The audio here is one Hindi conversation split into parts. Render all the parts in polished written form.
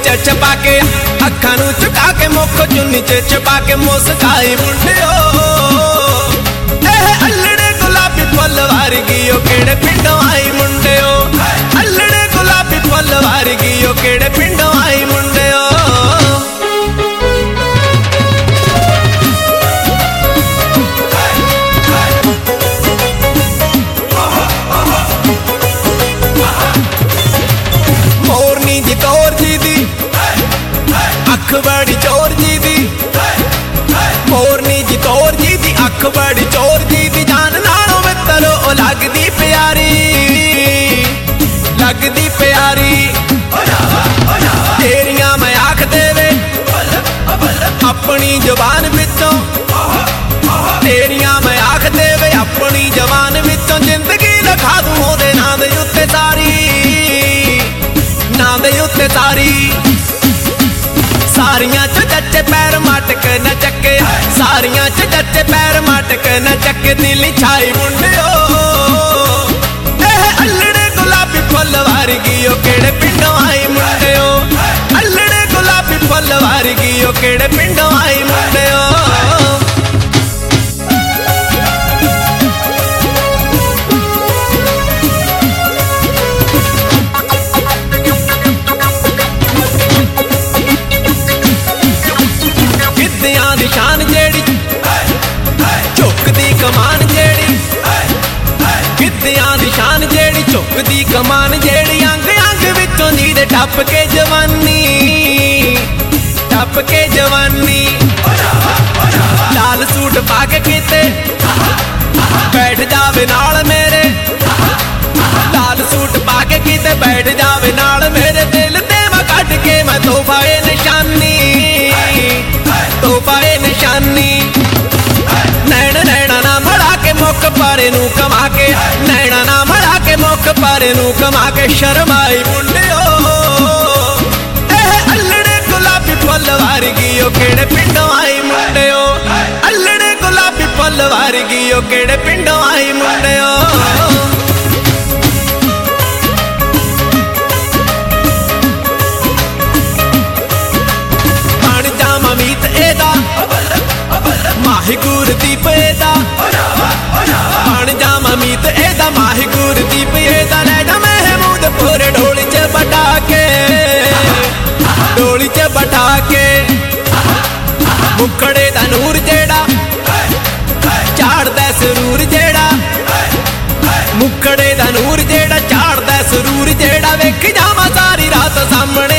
च छपा के अखां नूं झुका के मुख चुन्नी च छपा के मुस्काई मुंडियो अल्लड़े गुलाबी फुल वर्गी ओ केड़े पिंडों आई मुंडियो अल्लड़े गुलाबी फुल वर्गी ओ केड़े पिंडों आई मुंडियो। मोरनी जी तौर जी दी अख बड़ी चोर जी दी मोरनी जी तौर जी दी अख बड़ी चोर जी दी जान नालों मित्रो ओ लगदी प्यारी तेरियां मैं आख देवे अपनी जुबान विचों तेरियां मैं आख देवे अपनी जबान विचों जिंदगी लिखा दूं ओदे नां दे उत्ते सारी नां दे उत्ते सारी सारियां च चच्चे पैर मटक न चक्के सारियां च चच्चे पैर मटक न चक्के दिल छाई मुंडियो अल्लड़े गुलाबी फुल वर्गी ओ केड़े पिंडों आई मुंडियो अल्लड़े गुलाबी फुल वर्गी ओ केड़े पिंडों आई मुंडियो। शान जेड़ी झुकदी कमान जेड़ी गिद्दियां दी शान जेड़ी झुकदी कमान जेड़ी अंग अंग विचों दी दे टप के जवानी लाल सूट पा के किते बैठ जावे नाल मेरे लाल सूट पा के किते बैठ जावे नाल मेरे दिल ते मैं कट के मैं तोहफा निशानी नैन नैना ना मड़ा के मुख पारे नू कमा के नैना ना मड़ा के मुख पारे नू कमा के शर्माई मुंडियो अल्लड़े गुलाबी फुल वर्गी ओ केड़े पिंडों आई मुंडियो अल्लड़े गुलाबी फुल वर्गी ओ केड़े पिंडों आई मुंडियो। माही गुरदीप एदा बन जामा मीत एदा माही गुरदीप एदा ले जा महमूदपुर ढोली च बटा के मुखड़े दा नूर जेड़ा झाड़दा सरूर जेड़ा मुखड़े दा नूर जेड़ा झाड़दा सरूर जेड़ा वेख जामा सारी रात सामने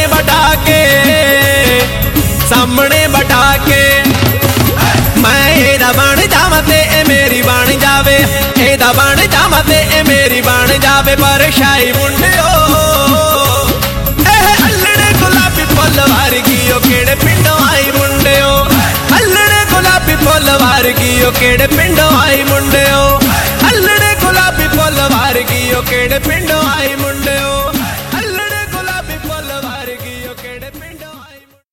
बटा के मैं एदा बन जावा ते ए मेरी बन जावे एदा बन जावा ते ए मेरी बन जावे पर शाही मुंडियो अल्लड़े गुलाबी फुल वर्गी ओ केड़े पिंडों आई मुंडियो अल्लड़े गुलाबी फुल वर्गी ओ केड़े पिंडों आई मुंडियो अल्लड़े गुलाबी फुल वर्गी ओ केड़े पिंडों आई मुंडियो।